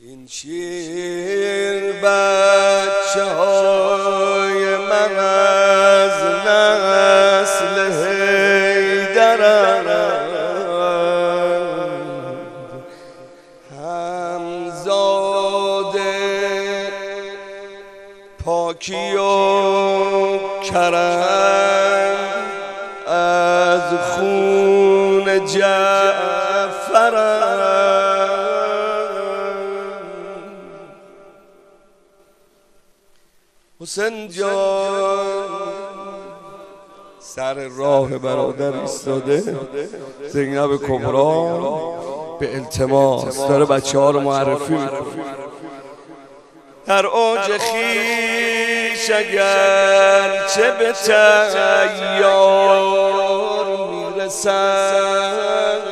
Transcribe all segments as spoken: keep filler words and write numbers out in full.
این شیر بچه های من از نسل حیدرند، همزاده پاکی و کرم از خون جعفرند. حسین جان سر راه برادر ایستاده، زینب کبرا به التماس داره بچه ها رو معرفی میکنه. در اوج خویش اگر چه به تیار میرسند،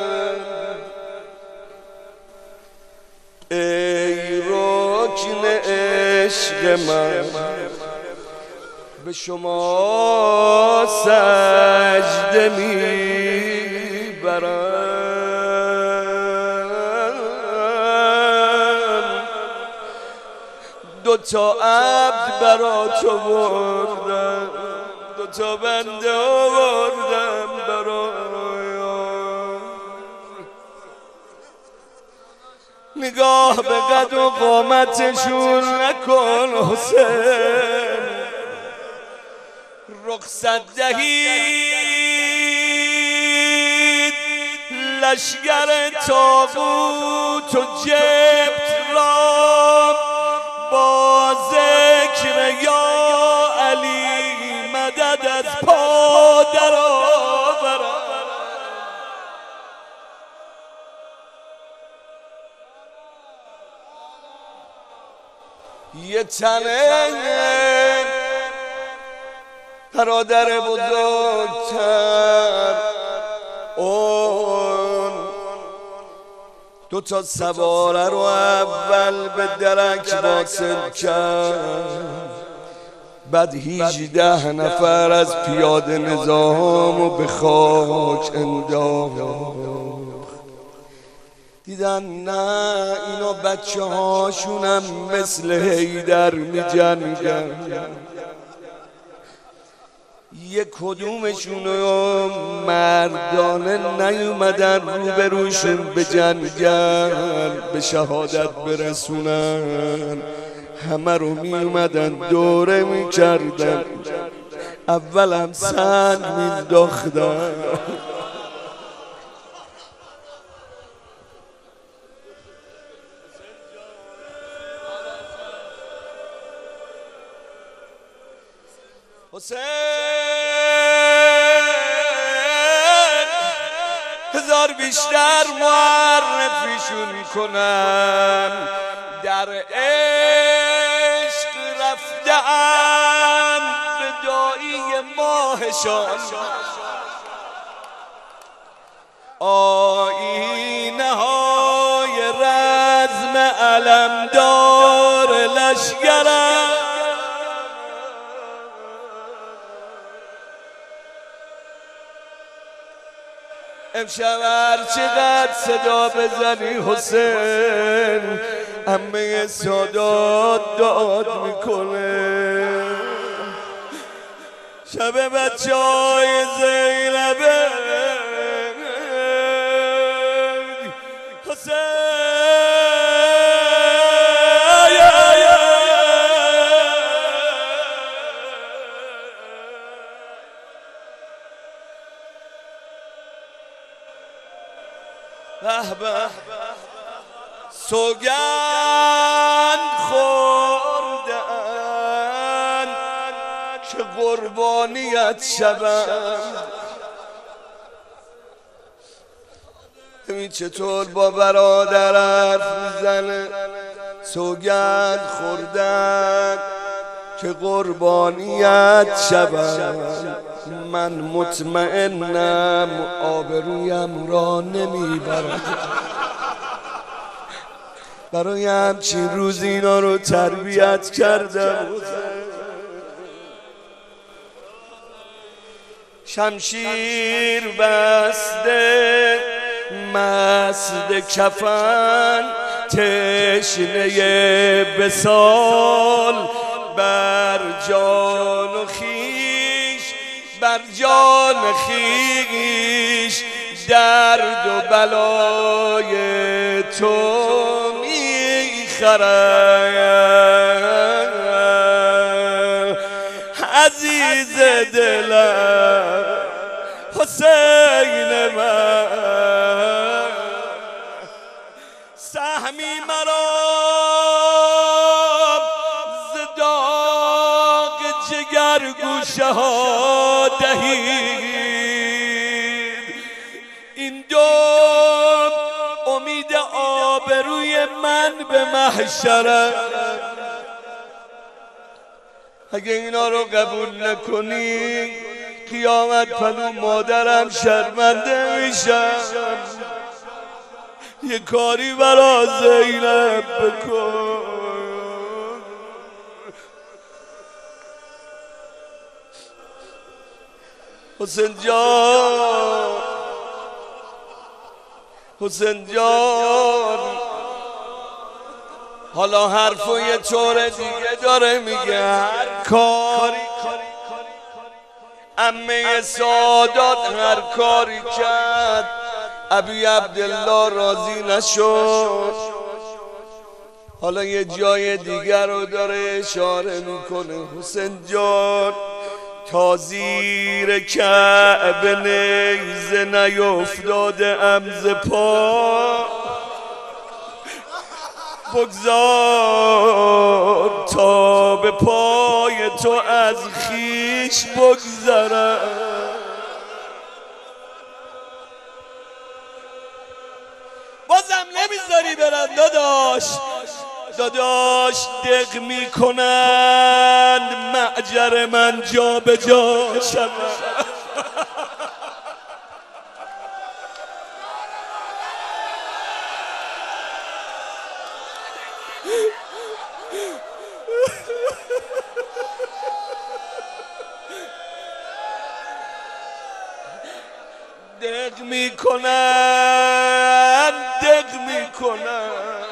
ای رکن عشق من به شما سجده میبرم. دو تا عبد برا تو بردم، دو تا بنده آوردم برای نگاه به قد و قامتشون نکن حسین، رخصت دهید لشگر تابوت و جبت را با ذکر یا علی مدد از پا در آورم. یه تنه برادر بزرگتر اون دو تا سواره رو اول به درک واصل کرد، بعد هیجده نفر از پیاده نظام و به خاک انداخت. دیدن نه اینا بچه هاشونم مثل حیدر می جنگن، یک کدومشونو مردانه نیومدن روبروشون بجنگن، به شهادت برسونن. همه رو میومدن دوره میکردن، اولم سنگ مینداختن. حسین هزار بیشتر معرفیشون کنم، در عشق رفته‌اند به داعی ماهشان، آیینه های رزم علمدار لشگرند. امشب هر چقدر صدا بزنی حسین، عمه سادات داد میکنه. شب بچه های زینبه حسین به به سوگند خوردن که قربانیت شوم. همین چطور با برادر حرف میزنه، سوگند خوردن که قربانیت شوم. من مطمئنم آبرویم را نمیبرم. برای همچین روز اینا رو تربیت کردم. شمشیر بسته مست کفن، تشنه وصال بر جان و خویش بر جان خویش درد و بلای تو میخرم عزیز دلم حسین من سهمی مرا ز داغ جگر گوشه ها دهید این دو امید آبروی من به محشرم اگه اینا رو قبول نکنی قیامت پلو مادرم شرمنده میشم یه کاری برا زینب بکن حسین جان حسین جان حالا حرفو یه طور دیگه داره میگه هر کاری عمه سادات هر کاری کرد ابی عبدالله راضی نشد حالا یه جای دیگر رو داره اشاره میکنه حسین جان تا زیر کعبه نیزه نیفتاده ام ز پا بگذار تا به پای تو از خویش بگذرم بازم نمیذاری برن داداش داداش دق میکنند معجر من جا به جا شود دق میکنن دق میکنن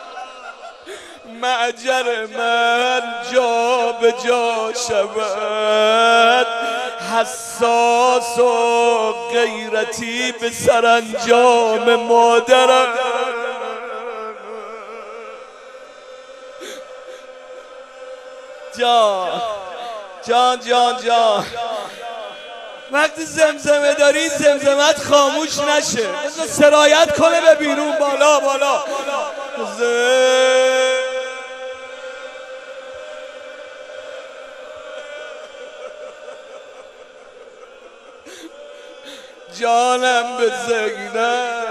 معجر من جا به جا شود حساس و غیرتی به سرانجام مادرم جان جان جان جان وقتی زمزمه داری زمزمت خاموش نشه بذار سرایت کنه به بیرون بالا بالا جانم به زینب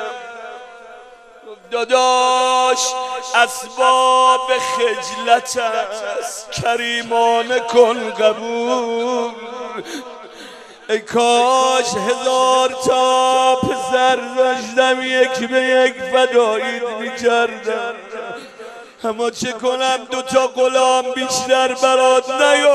داداش اسباب خجلت است کریمانه کن قبول ای کاش هزار تا پسر داشتم یک به یک فداییت میکردم اما چه کنم دوتا غلام بیشتر برات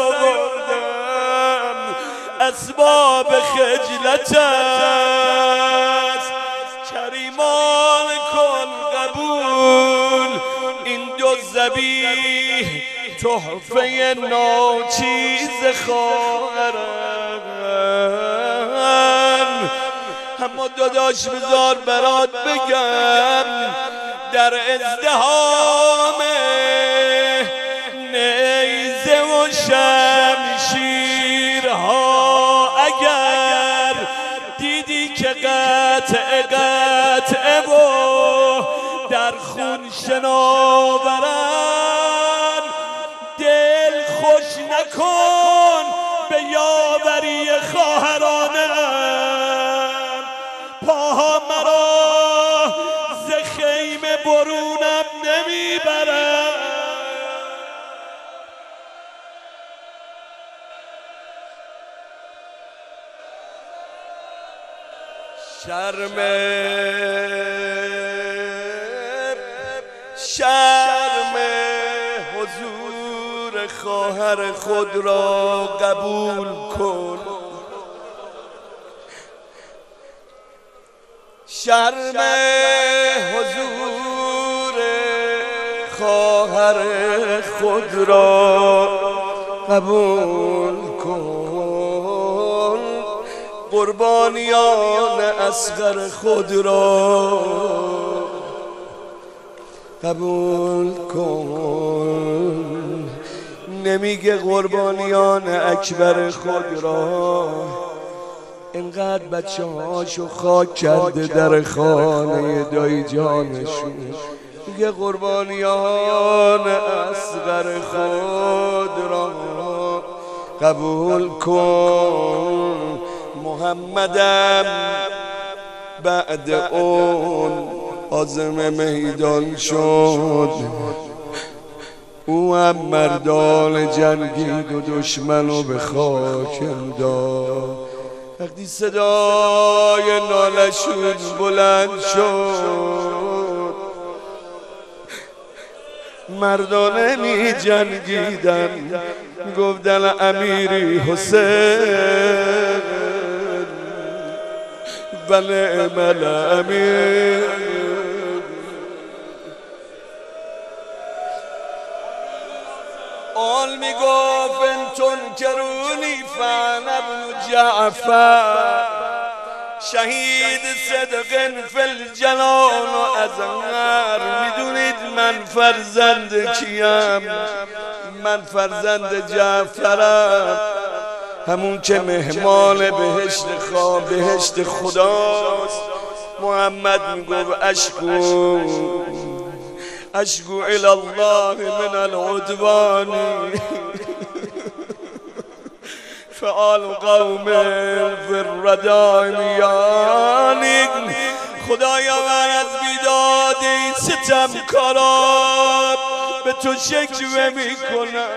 نیاوردم اسباب خجلت است کریمان کن قبول این دو ذبیح تحفه ناچیز خواهرم اما داداش بذار برات بگم در ازدهام نیزه و شمشیرها اگر دیدی که قطع قطع و در خون شناورن دل خوش نکن به یاوری خواهرانم پاها مرا ز خیمه برونم نمیبرم شرم شرم حضور خواهر خود را قبول کن شرم حضور خواهر خود را قبول کن، قربانیان اصغر خود را قبول کن. نمیگه قربانیان اکبر خود را، اینقدر بچه هاشو خاک کرده در خانه دایی جانشون. میگه قربانیان اصغر خود را قبول کن. محمدم بعد اون عازم میدان شد، او هم مردان جنگید و دشمنو به خاک انداخت. وقتی صدای نالشون بلند شد، مردانه می جنگیدن، گفتن امیری حسین و نعم الامیر. آل می گفت انتون کرونی فانا ابن جعفر، شهید صدق فی الجلال و ازهر. میدونید من فرزند کیم؟ من فرزند جعفرم، همون که مهمان بهشت خواب بهشت خداست. محمد میگفت اشکو اشکو الی الله من العدوان فعال قوم فی الرداء میانی. خدایا من از بیداد این ستمکاران به تو شکوه میکنم.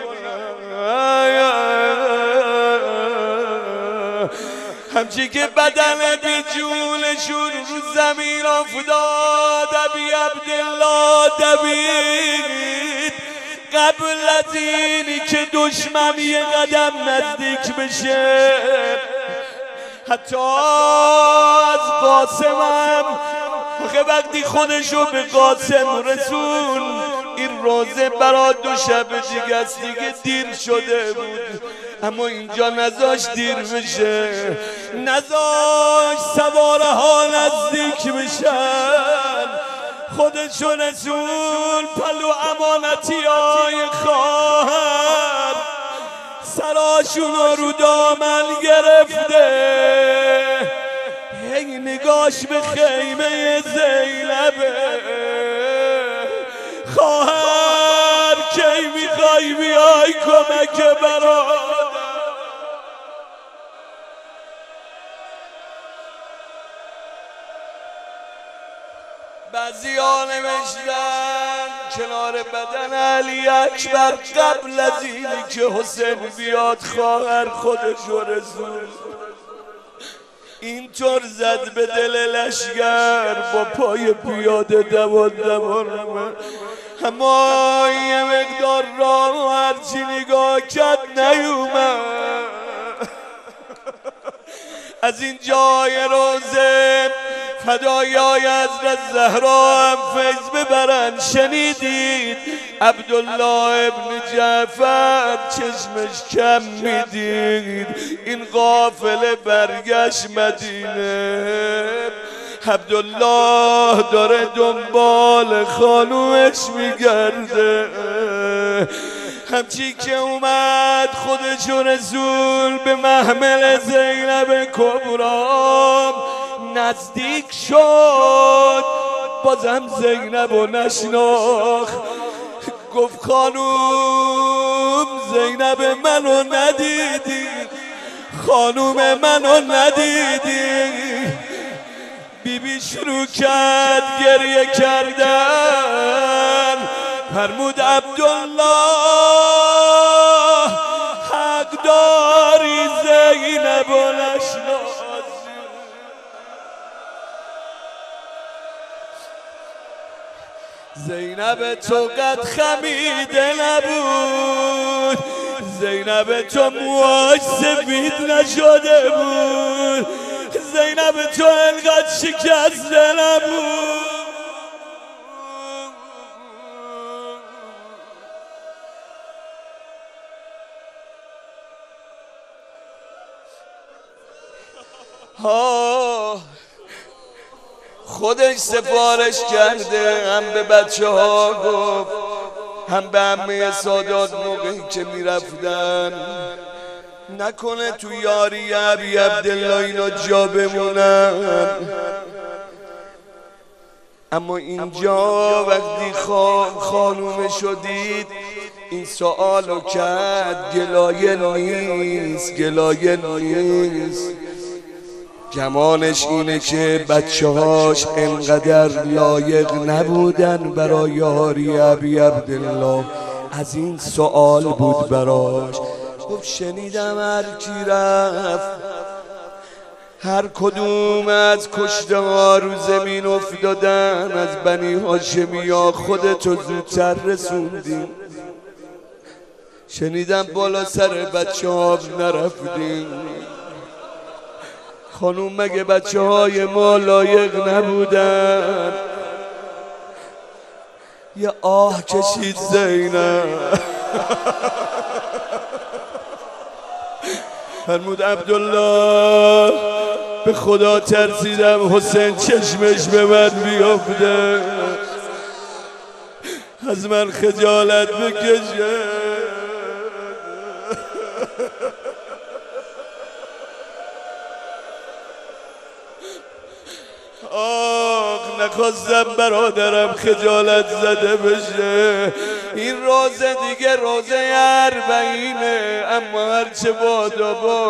همچی که بدن بی جونشون رو زمین افتاد، ابی عبدالله دوید قبل از اینی که دشمن یه قدم نزدیک بشه. حتی از قاسمم آخه وقتی خودشو به قاسم رسون، این روزه برا دو شب دیگه است، دیگه دیر شده بود، اما اینجا نذاش دیر بشه، نذاش سواره ها نزدیک بشن. خودشو رسول پلو امانتی های خواهر، سراشون رو دامن گرفته، هی نگاش به خیمه زینبه. خواهر کی میخوای بیای کمک برادر؟ بعضی ها نوشتن کنار بدن علی اکبر قبل از اینی که حسین بیاد خواهر خودشو رسول، اینطور زد به دل لشگر با پای پیاده دوان دوان. اما یه مقدار راه هرچی نگاه کرد نیومد. از این جای روزه فدایای حضرت زهرا هم فیض ببرن. شنیدید عبدالله ابن جعفر چشمش کم میدید، این قافله برگشت مدینه. عبدالله داره دنبال خانومش میگرده. همچی که اومد خودشو رسول به محمل زینب کبرا نزدیک شد، بازم زینب و نشناخت. گفت خانوم زینب منو ندیدی، خانوم منو ندیدی. بی بی شروع کرد گریه کردن، فرمود عبدالله حق داری زینب و نشناسی. زینب تو قد خمیده نبود، زینب تو موهاش سفید نشده بود، زینب تو انقدر شکسته نبود. ها خودش سفارش کرده، هم به بچه ها گفت هم به عمه سادات موقعی که میرفتن نکنه تو یاری ابی عبدالله اینا جا بمونن. اما اینجا وقتی خانوم شدید این سوالو کرد، گلایه نیست گلایه نیست، گمانش اینه که بچه هاش انقدر لایق نبودن برای یاری ابی عبدالله. از این سوال بود براش. گفت شنیدم هر کی رفت هر کدوم از کشته ها رو زمین افتادن از بنی هاشمی ها خودتو زودتر رسوندیم. شنیدم بالا سر بچه ها نرفتیم. خانوم مگه بچه های ما لایق نبودن؟ یه آه کشید زینب. فرمود عبدالله به خدا ترسیدم حسین چشمش به من بیفته، از من خجالت بکشه. آخ نخواستم برادرم خجالت زده بشه. این روزه دیگه روزه اربعینه، اما هرچه بادا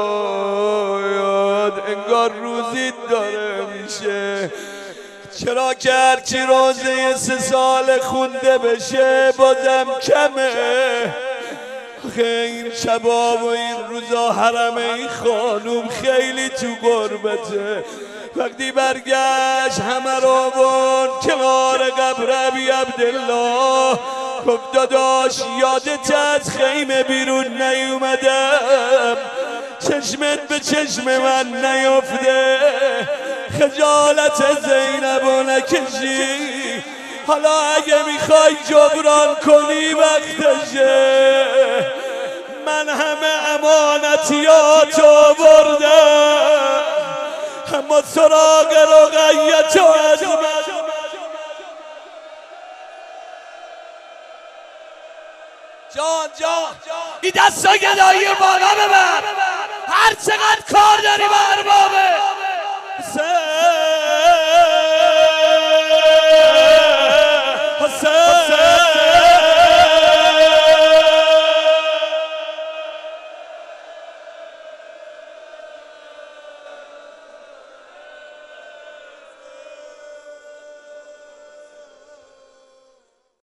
باید انگار روزی داره میشه. چرا که هرچی روزه سه سال خونده بشه بازم کمه. آخه این شباب و این روزا حرم این خانوم خیلی تو غربته. وقتی برگشت همه رو آورد کنار قبر ابی عبدالله. گفت داداش یادت از خیمه بیرون نیومدم، چشمت به چشم من نیفته، خجالت زینبو نکشی. حالا اگه میخوای جبران کنی وقتشه. من همه امانتیاتو بردم، اما سراغ رقیتو از من. جان جان این دستا گدایی بالا ببر، هر چقدر کار داری به اربابه.